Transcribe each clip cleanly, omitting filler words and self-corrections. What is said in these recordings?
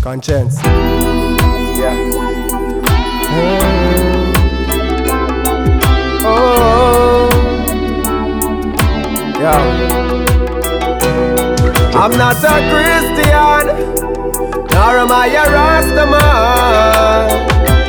Conscience. Yeah. Oh, yeah. I'm not a Christian, nor am I a Rastaman,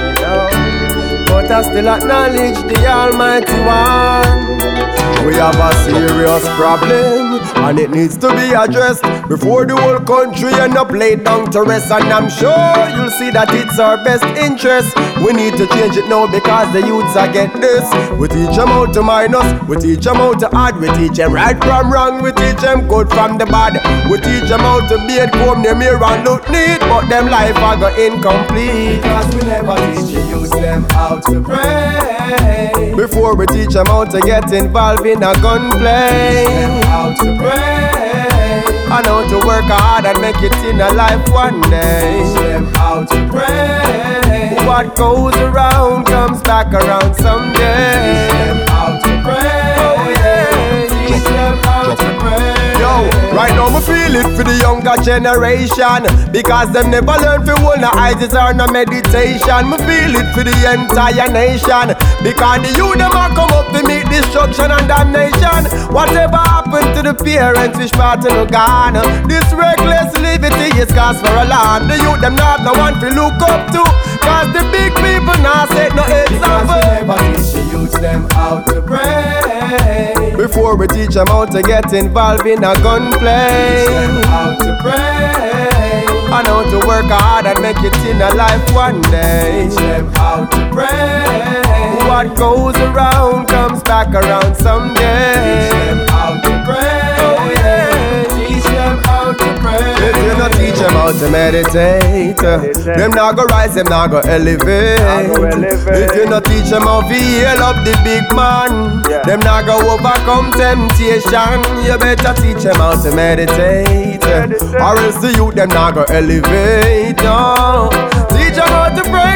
but I still acknowledge the Almighty One. We have a serious problem, and it needs to be addressed before the whole country end up laid down to rest. And I'm sure you'll see that it's our best interest. We need to change it now because the youths are get this. We teach them how to minus, we teach them how to add, we teach them right from wrong, we teach them good from the bad. We teach them how to bathe, comb their mirror and look neat, but them life are go incomplete because we never teach the youth them how to pray. Before we teach them how to get involved in a gunplay, how to pray, and how to work hard and make it in a life one day. Teach them how to pray. What goes around comes back around someday. Teach them how to pray. Oh yeah, teach them how to pray. Yo, right now me feel it for the younger generation, because them never learn for hold no idols or no meditation. Me feel it for the entire nation, because the youth them a come up to meet destruction and damnation. Whatever happened to the parents which part no gone? This reckless liberty is cause for a land. The youth them not no one to look up to, cause the big people now set no example. Because we never teach the youth them how to pray. Before we teach them how to get involved in a gunplay, teach them how to pray, and how to work hard and make it in a life one day. Teach them how to pray. What goes around comes back around someday. Teach them how to pray. Oh yeah, teach them how to pray. If you not teach them how to meditate, them not go rise, them not go elevate. If you not teach them how to heal up the big man, them not go overcome temptation. You better teach them how to meditate, or else the youth them not go elevate. No, teach them how to pray.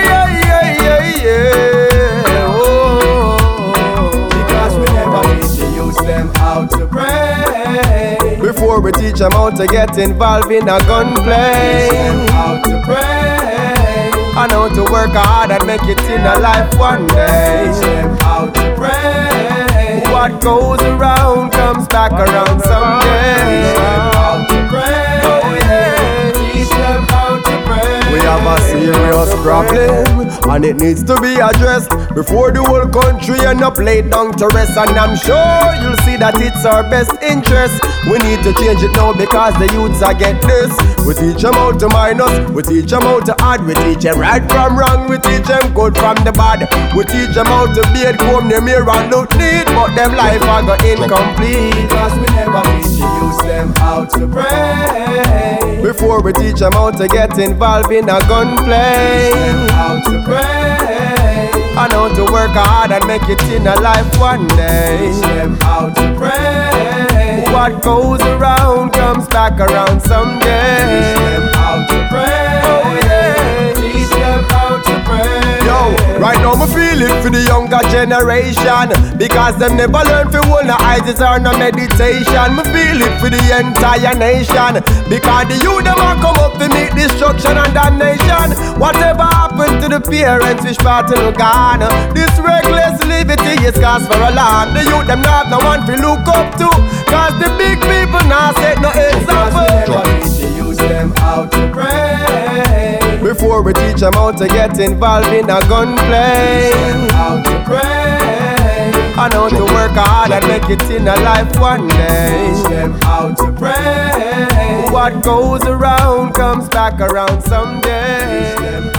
Them how to pray. Before we teach them how to get involved in a gunplay, teach them how to pray, and how to work hard and make it in a life one day. Teach them how to pray. What goes around comes back around someday. Teach them how to pray. Oh yeah, teach them how to pray. We have a serious problem, and it needs to be addressed before the whole country end up laid down to rest. And I'm sure you'll see that it's our best interest. We need to change it now because the youths are get this. We teach them how to minus, we teach them how to add, we teach them right from wrong, we teach them good from the bad. We teach them how to bathe, comb their mirror and look neat, but them life are go incomplete because we never teach the youths them how to pray. Before we teach them how to get involved in a gunplay, teach them how to pray, and how to work hard and make it in a life one day. Teach them how to pray. What goes around comes back around someday. Teach them how to pray. Oh yeah, teach them how to pray. Yo, right now me feel it for the younger generation, because them never learn for hold no idols or no meditation. Me feel it for the entire nation, because the youth them a come up to meet destruction and damnation. Whatever happened to the parents which part no gone? This reckless liberty is cause for a land. The youth them not no one to look up to, cause the big people now set no example. Because we never teach the youth them how to pray. Before we teach them how to get involved in a gunplay, teach them how to pray, and how to work hard and make it in a life one day. Teach them how to pray. What goes around comes back around someday. Teach them